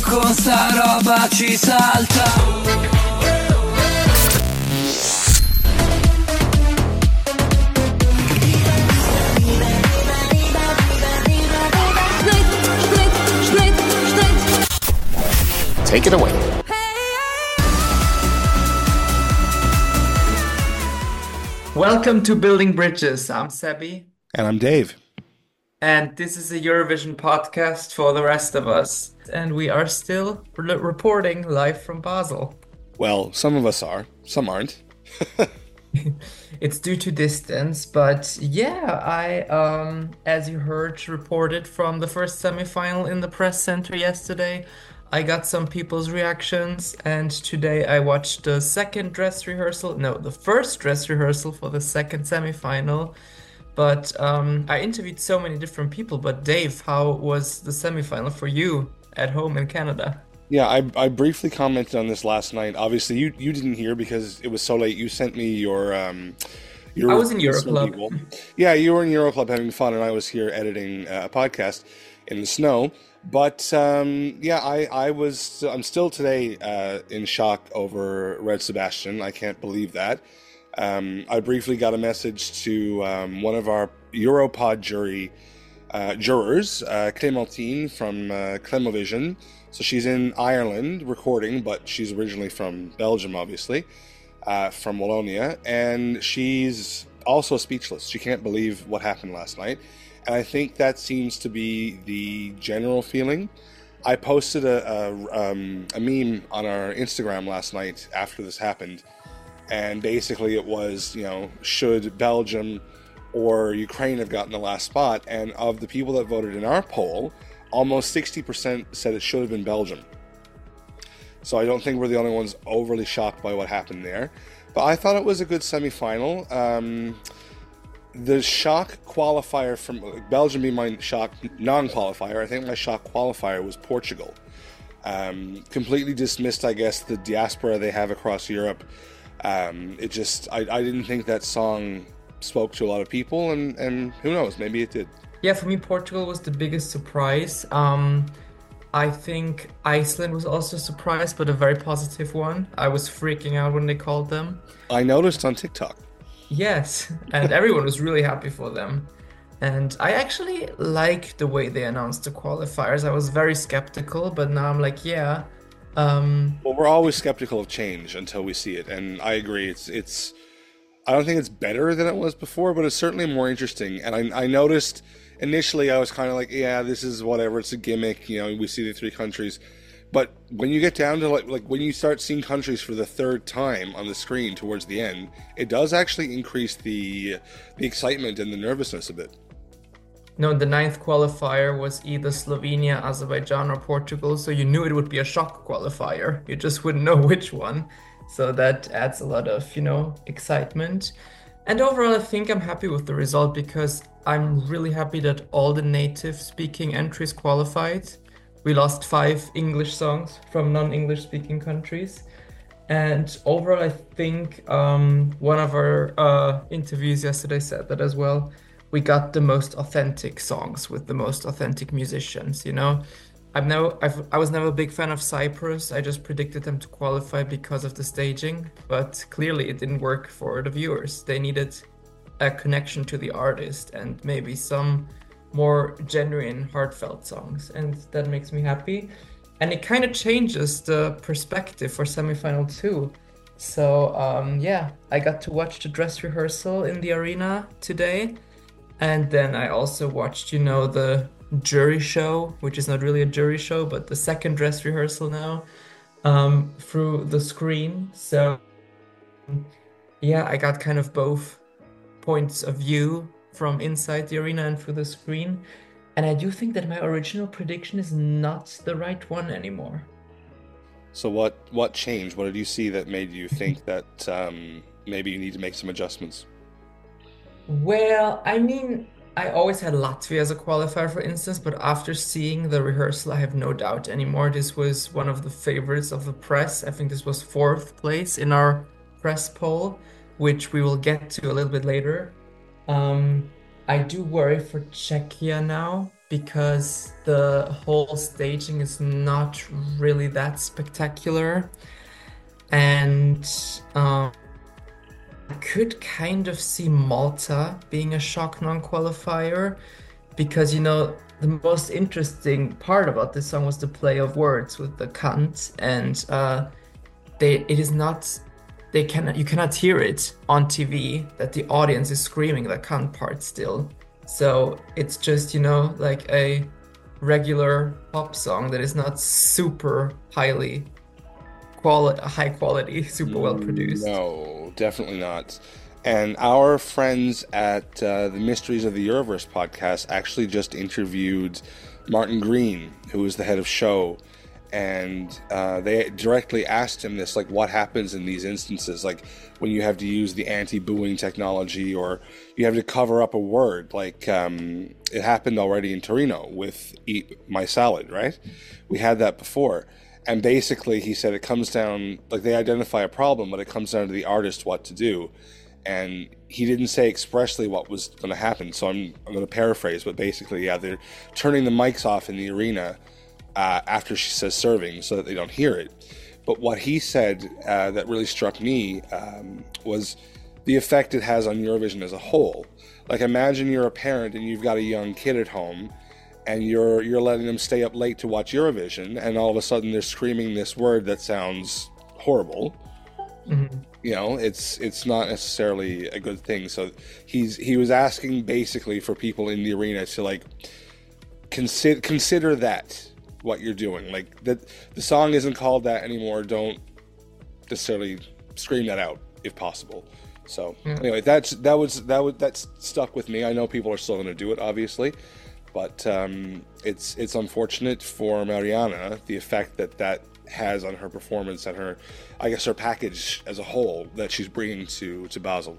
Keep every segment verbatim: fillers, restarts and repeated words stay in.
con sta roba ci salta. Take it away. Welcome to Building Bridges. I'm Sebi, And I'm Dave. and this is a Eurovision podcast for the rest of us. And we are still re- reporting live from Basel. Well, some of us are, some aren't. It's due to distance, but yeah, I, um, as you heard, reported from the first semifinal in the press center yesterday. I got some people's reactions, and today I watched the second dress rehearsal. No, the first dress rehearsal for the second semifinal. But um, I interviewed so many different people. But Dave, how was the semifinal for you at home in Canada? Yeah, I, I briefly commented on this last night. Obviously, you, you didn't hear because it was so late. You sent me your... Um, your I was in snow Euroclub. people. Yeah, you were in Euroclub having fun, and I was here editing uh, a podcast in the snow. But um, yeah, I, I was I'm still today uh, in shock over Red Sebastian. I can't believe that. Um, I briefly got a message to um, one of our Europod jury uh, jurors, uh, Clémentine from uh, Clemovision. So she's in Ireland recording, but she's originally from Belgium, obviously, uh, from Wallonia, and she's also speechless. She can't believe what happened last night. And I think that seems to be the general feeling. I posted a, a, um, a meme on our Instagram last night after this happened. And basically it was, you know, should Belgium or Ukraine have gotten the last spot? And of the people that voted in our poll, almost sixty percent said it should have been Belgium. So I don't think we're the only ones overly shocked by what happened there. But I thought it was a good semi-final. Um... The shock qualifier from Belgium being my shock non-qualifier, I think my shock qualifier was Portugal. Um, completely dismissed, I guess, the diaspora they have across Europe. Um, it just, I, I didn't think that song spoke to a lot of people, and, and who knows, maybe it did. Yeah, for me, Portugal was the biggest surprise. Um, I think Iceland was also a surprise, but a very positive one. I was freaking out when they called them. I noticed on TikTok. Yes, and everyone was really happy for them. And I actually like the way they announced the qualifiers. I was very skeptical, but now I'm like, yeah. Um, Well, we're always skeptical of change until we see it, and I agree. It's it's. I don't think it's better than it was before, but it's certainly more interesting. And I I noticed initially I was kind of like, yeah, this is whatever. It's a gimmick. You know, we see the three countries. But when you get down to like like when you start seeing countries for the third time on the screen towards the end, it does actually increase the the excitement and the nervousness a bit. no, the ninth qualifier was either Slovenia, Azerbaijan, or Portugal, so you knew it would be a shock qualifier. You just wouldn't know which one. So that adds a lot of, you know, excitement. And overall, I think I'm happy with the result because I'm really happy that all the native-speaking entries qualified. We lost five English songs from non-English speaking countries. And overall, I think um, one of our uh, interviews yesterday said that as well. We got the most authentic songs with the most authentic musicians, you know? I'm now, I've, I was never a big fan of Cyprus. I just predicted them to qualify because of the staging. But clearly it didn't work for the viewers. They needed a connection to the artist and maybe some more genuine, heartfelt songs, and that makes me happy. And it kind of changes the perspective for semifinal two. So um, yeah, I got to watch the dress rehearsal in the arena today, and then I also watched, you know, the jury show, which is not really a jury show, but the second dress rehearsal now um, through the screen. So yeah, I got kind of both points of view from inside the arena and through the screen. And I do think that my original prediction is not the right one anymore. So what what changed? What did you see that made you think that um, maybe you need to make some adjustments? Well, I mean, I always had Latvia as a qualifier, for instance, but after seeing the rehearsal, I have no doubt anymore. This was one of the favorites of the press. I think this was fourth place in our press poll, which we will get to a little bit later. Um, I do worry for Czechia now. because the whole staging is not really that spectacular. And um, I could kind of see Malta being a shock non-qualifier because, you know, the most interesting part about this song was the play of words with the cunt, and uh, they it is not they cannot you cannot hear it on T V that the audience is screaming the cunt part still. So it's just, you know, like a regular pop song that is not super highly quality, high quality, super well produced. No, definitely not. And our friends at uh, the Mysteries of the Euroverse podcast actually just interviewed Martin Green, who is the head of show, and uh, they directly asked him this, like, what happens in these instances, like when you have to use the anti-booing technology or you have to cover up a word, like um, it happened already in Torino with Eat My Salad, right? We had that before. And basically, he said it comes down, like they identify a problem, but it comes down to the artist what to do. And he didn't say expressly what was going to happen, so I'm, I'm going to paraphrase, but basically, yeah, they're turning the mics off in the arena uh, after she says serving so that they don't hear it. But what he said uh, that really struck me um, was the effect it has on Eurovision as a whole. Like, imagine you're a parent and you've got a young kid at home, and you're you're letting them stay up late to watch Eurovision, and all of a sudden they're screaming this word that sounds horrible. Mm-hmm. You know, it's it's not necessarily a good thing. So he's he was asking basically for people in the arena to like consider consider that what you're doing. Like that the song isn't called that anymore. Don't necessarily scream that out if possible. So yeah. Anyway, that's that was that was that's stuck with me. I know people are still going to do it, obviously. But um, it's it's unfortunate for Mariana, the effect that that has on her performance and her, I guess, her package as a whole that she's bringing to, to Basel.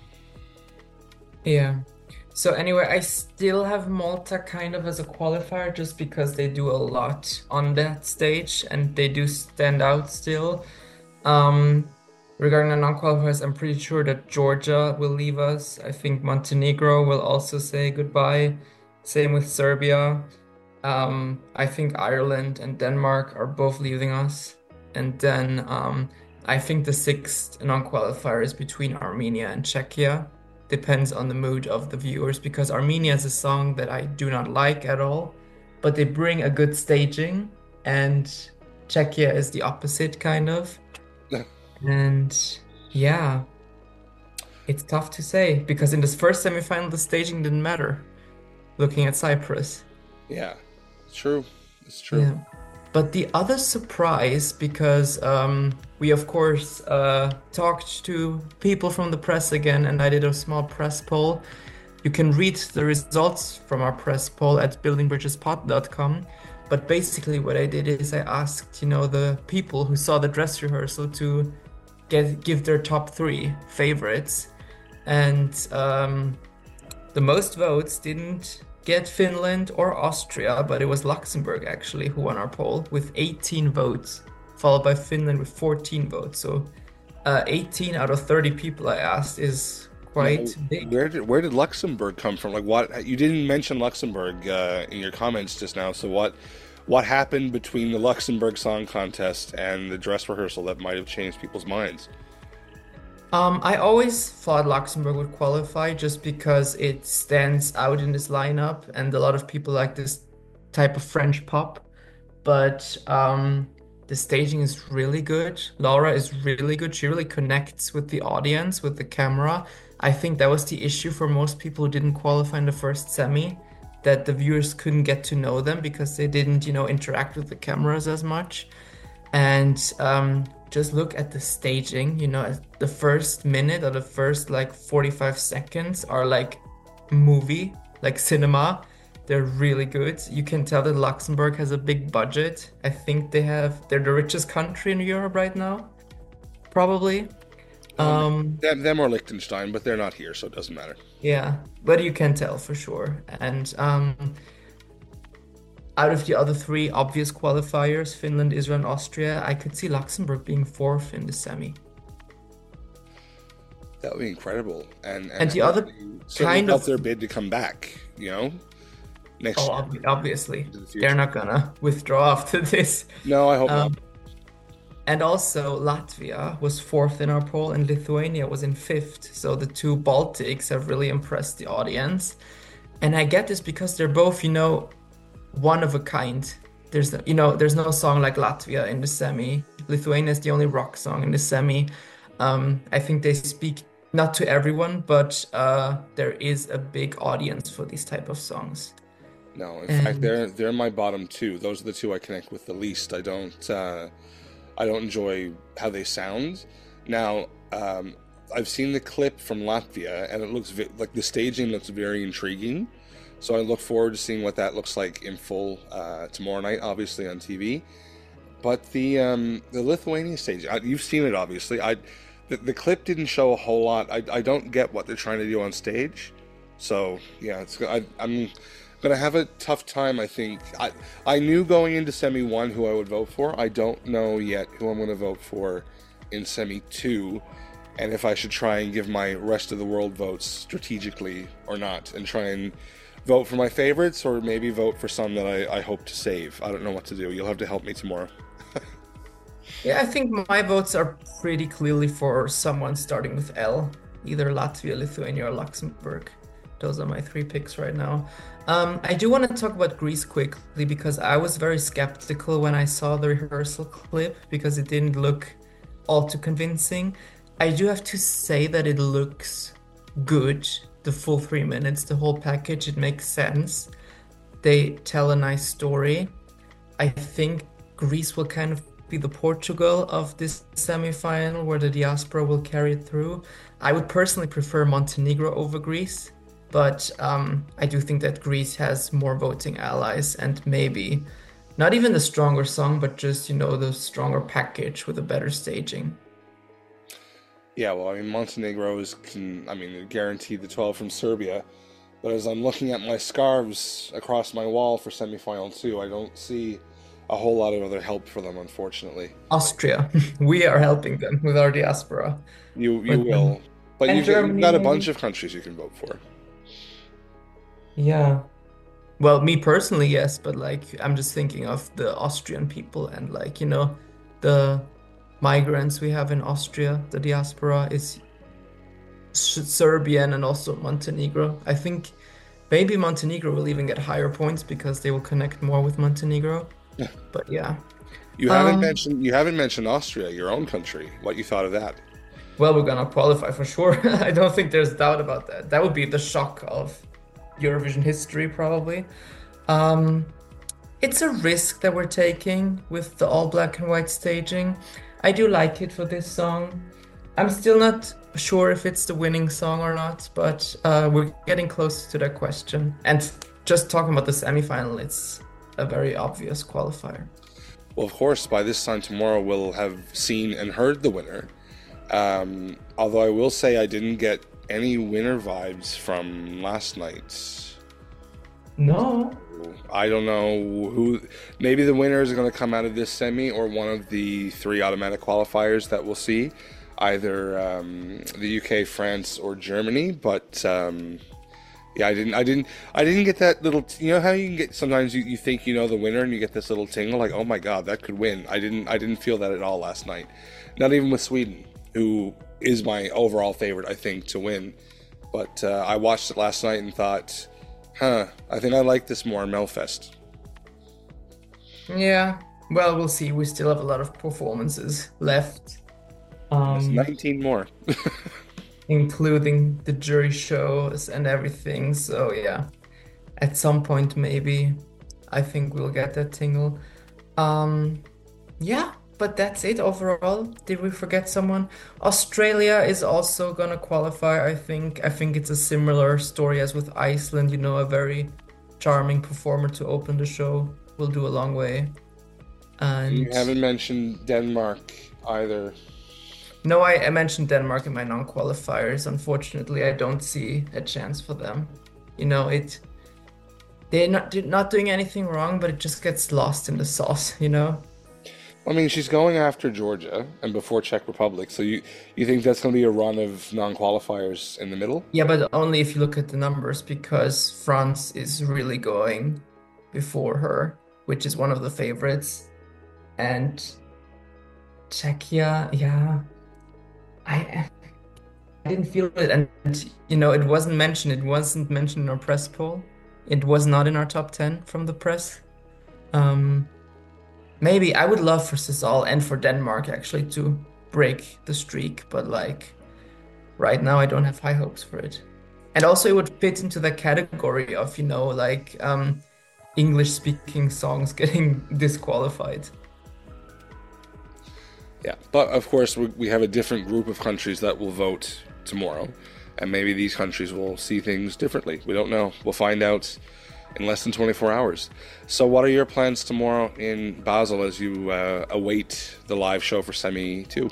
Yeah. So anyway, I still have Malta kind of as a qualifier just because they do a lot on that stage and they do stand out still. Um, regarding the non-qualifiers, I'm pretty sure that Georgia will leave us. I think Montenegro will also say goodbye. Same with Serbia. Um, I think Ireland and Denmark are both leaving us. And then um, I think the sixth non-qualifier is between Armenia and Czechia. Depends on the mood of the viewers, because Armenia is a song that I do not like at all, but they bring a good staging, and Czechia is the opposite, kind of. And yeah, it's tough to say, because in this first semifinal, the staging didn't matter. Looking at Cyprus. Yeah, it's true. It's true. Yeah. But the other surprise, because um, we, of course, uh, talked to people from the press again, and I did a small press poll. You can read the results from our press poll at building bridges pod dot com. But basically what I did is I asked, you know, the people who saw the dress rehearsal to get give their top three favorites. And um, the most votes didn't get Finland or Austria, but it was Luxembourg actually who won our poll with eighteen votes, followed by Finland with fourteen votes. So uh, eighteen out of thirty people I asked is quite now, big. Where did where did Luxembourg come from? Like, what, you didn't mention Luxembourg uh, in your comments just now. So what what happened between the Luxembourg Song Contest and the dress rehearsal that might have changed people's minds? Um, I always thought Luxembourg would qualify just because it stands out in this lineup, and a lot of people like this type of French pop. But um, the staging is really good. Laura is really good. She really connects with the audience, with the camera. I think that was the issue for most people who didn't qualify in the first semi, that the viewers couldn't get to know them because they didn't, you know, interact with the cameras as much. And um, just look at the staging, you know, the first minute or the first like forty-five seconds are like movie, like cinema. They're really good. You can tell that Luxembourg has a big budget. I think they have, they're the richest country in Europe right now, probably. Um, them, them or Liechtenstein, but they're not here, so it doesn't matter. Yeah, but you can tell for sure. And um, out of the other three obvious qualifiers, Finland, Israel, and Austria, I could see Luxembourg being fourth in the semi. That would be incredible. And and, and the other kind of their bid to come back, you know? next Oh, year ob- obviously, into the they're future. not gonna withdraw after this. No, I hope not. Um, and also, Latvia was fourth in our poll, and Lithuania was in fifth. So the two Baltics have really impressed the audience. And I get this because they're both, you know, one of a kind. There's, you know, there's no song like Latvia in the semi. Lithuania is the only rock song in the semi. Um, I think they speak not to everyone, but uh, there is a big audience for these type of songs. No, in fact, And they're they're my bottom two. Those are the two I connect with the least. I don't uh, I don't enjoy how they sound. Now, um, I've seen the clip from Latvia, and it looks vi- like the staging looks very intriguing. So I look forward to seeing what that looks like in full uh, tomorrow night, obviously on T V. But the um, the Lithuania stage, I, you've seen it obviously. I the, the clip didn't show a whole lot. I, I don't get what they're trying to do on stage. So yeah, it's I, I'm gonna have a tough time. I think I I knew going into semi one who I would vote for. I don't know yet who I'm gonna vote for in semi two, and if I should try and give my rest of the world votes strategically or not, and try and vote for my favorites or maybe vote for some that I, I hope to save. I don't know what to do. You'll have to help me tomorrow. yeah, I think my votes are pretty clearly for someone starting with L, either Latvia, Lithuania, or Luxembourg. Those are my three picks right now. Um, I do want to talk about Greece quickly because I was very skeptical when I saw the rehearsal clip because it didn't look all too convincing. I do have to say that it looks good, the full three minutes, the whole package, it makes sense. They tell a nice story. I think Greece will kind of be the Portugal of this semi-final where the diaspora will carry it through. I would personally prefer Montenegro over Greece, but um, I do think that Greece has more voting allies and maybe not even the stronger song, but just, you know, the stronger package with a better staging. Yeah, well, I mean, Montenegro is, can, I mean, guaranteed the twelve from Serbia. But as I'm looking at my scarves across my wall for semifinal two, I don't see a whole lot of other help for them, unfortunately. Austria, we are helping them with our diaspora. You you But, um, will, but and you've, got- you've Germany, got a maybe? bunch of countries you can vote for. Yeah. Well, me personally, yes, but like I'm just thinking of the Austrian people and like, you know, the migrants we have in Austria, the diaspora is S- Serbian and also Montenegro. I think maybe Montenegro will even get higher points because they will connect more with Montenegro. But yeah. You haven't Um, mentioned you haven't mentioned Austria, your own country. What you thought of that? well, we're gonna qualify for sure. I don't think there's doubt about that. That would be the shock of Eurovision history, probably. Um, it's a risk that we're taking with the all black and white staging. I do like it for this song. I'm still not sure if it's the winning song or not, but uh, we're getting close to that question. And just talking about the semifinal, it's a very obvious qualifier. Well, of course, by this time tomorrow we'll have seen and heard the winner. Um, although I will say I didn't get any winner vibes from last night's. No. I don't know who. Maybe the winners are going to come out of this semi or one of the three automatic qualifiers that we'll see, either um, the U K, France, or Germany. But um, yeah, I didn't. I didn't. I didn't get that little. You know how you can get sometimes you, you think you know the winner and you get this little tingle like, oh my god, that could win. I didn't. I didn't feel that at all last night. Not even with Sweden, who is my overall favorite, I think, to win. But uh, I watched it last night and thought, huh, I think I like this more in Melfest. Yeah. Well, we'll see. We still have a lot of performances left. It's Um, nineteen more. including the jury shows and everything. So yeah, at some point maybe I think we'll get that tingle. Um, yeah, but that's it overall. Did we forget someone? Australia is also gonna qualify, I think. I think it's a similar story as with Iceland, you know, a very charming performer to open the show will do a long way. And You haven't mentioned Denmark either. no, I, I mentioned Denmark in my non-qualifiers. Unfortunately, I don't see a chance for them. You know, it they're not they're not doing anything wrong, but it just gets lost in the sauce, you know? I mean, she's going after Georgia and before Czech Republic. So you you think that's going to be a run of non-qualifiers in the middle? Yeah, but only if you look at the numbers, because France is really going before her, which is one of the favorites. And Czechia, yeah, I I didn't feel it. And, you know, it wasn't mentioned. It wasn't mentioned in our press poll. It was not in our top ten from the press. Um, maybe I would love for Sisal and for Denmark actually to break the streak, but like right now I don't have high hopes for it. And also it would fit into the category of, you know, like um, English speaking songs getting disqualified. Yeah, but of course we we have a different group of countries that will vote tomorrow, and maybe these countries will see things differently. We don't know. We'll find out in less than twenty-four hours. So what are your plans tomorrow in Basel as you uh, await the live show for Semi two?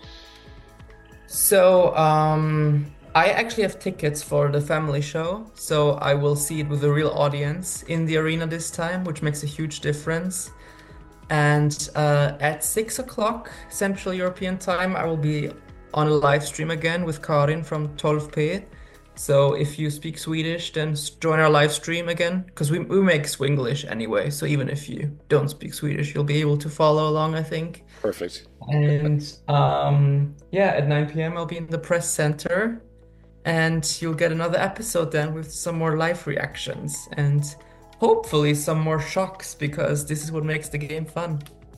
So um, I actually have tickets for the family show, so I will see it with a real audience in the arena this time, which makes a huge difference. And uh, at six o'clock Central European time, I will be on a live stream again with Karin from twelve P. So if you speak Swedish, then s- join our live stream again, because we, we make Swinglish anyway. So even if you don't speak Swedish, you'll be able to follow along, I think. Perfect. And um, yeah, at nine p m I'll be in the press center, and you'll get another episode then with some more live reactions and hopefully some more shocks, because this is what makes the game fun.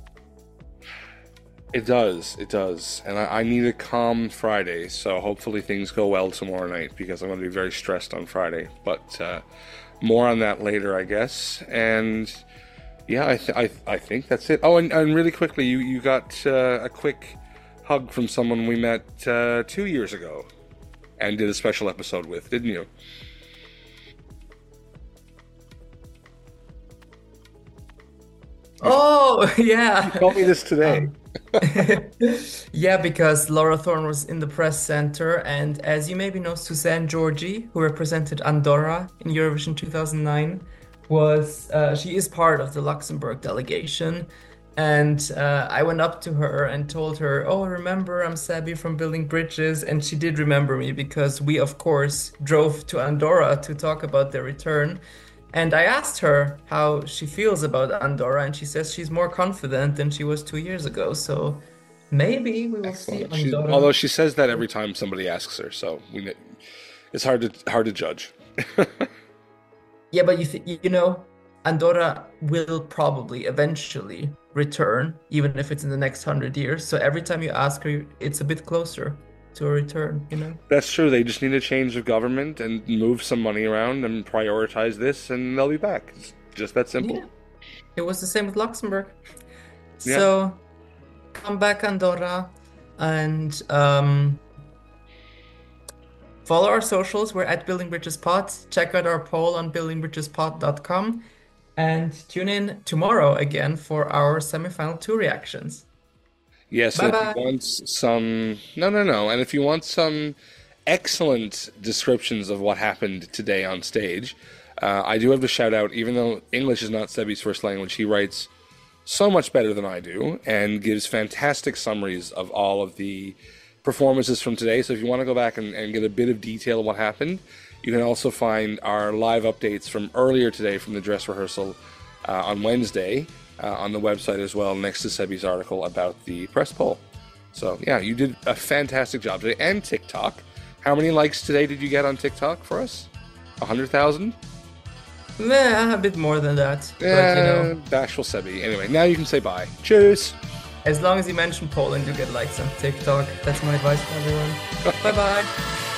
It does, it does. And I, I need a calm Friday, so hopefully things go well tomorrow night, because I'm going to be very stressed on Friday. But uh, more on that later, I guess. And yeah, I, th- I, I think that's it. Oh, and, and really quickly, you, you got uh, a quick hug from someone we met uh, two years ago and did a special episode with, didn't you? Oh, yeah. You told me this today. Um, yeah, because Laura Thorne was in the press center, and as you maybe know, Suzanne Georgi, who represented Andorra in Eurovision two thousand nine, was uh, she is part of the Luxembourg delegation. And uh, I went up to her and told her, "Oh, remember, I'm Sebi from Building Bridges," and she did remember me because we, of course, drove to Andorra to talk about their return. And I asked her how she feels about Andorra, and she says she's more confident than she was two years ago. So maybe we will see Excellent. She, Andorra. although she says that every time somebody asks her, so we, kn- it's hard to hard to judge. Yeah, but you th you know, Andorra will probably eventually return, even if it's in the next hundred years. So every time you ask her, it's a bit closer to a return, you know? That's true. They just need a change of government and move some money around and prioritize this, and they'll be back. It's just that simple. Yeah. It was the same with Luxembourg. Yeah. So come back, Andorra, and um, follow our socials. We're at Building Bridges Pod. Check out our poll on building bridges pod dot com, and tune in tomorrow again for our semifinal two reactions. Yes, and if Bye-bye. you want some, no, no, no, and if you want some excellent descriptions of what happened today on stage, uh, I do have to shout out, even though English is not Sebi's first language, he writes so much better than I do and gives fantastic summaries of all of the performances from today. So if you want to go back and, and get a bit of detail of what happened, you can also find our live updates from earlier today from the dress rehearsal uh, on Wednesday. Uh, on the website as well, next to Sebi's article about the press poll. So yeah, you did a fantastic job today. And TikTok. How many likes today did you get on TikTok for us? A hundred thousand? Meh, a bit more than that. But you Yeah, know, bashful Sebi. Anyway, now you can say bye. Cheers! as long as you mention Poland, you get likes on TikTok. That's my advice for everyone. Bye bye.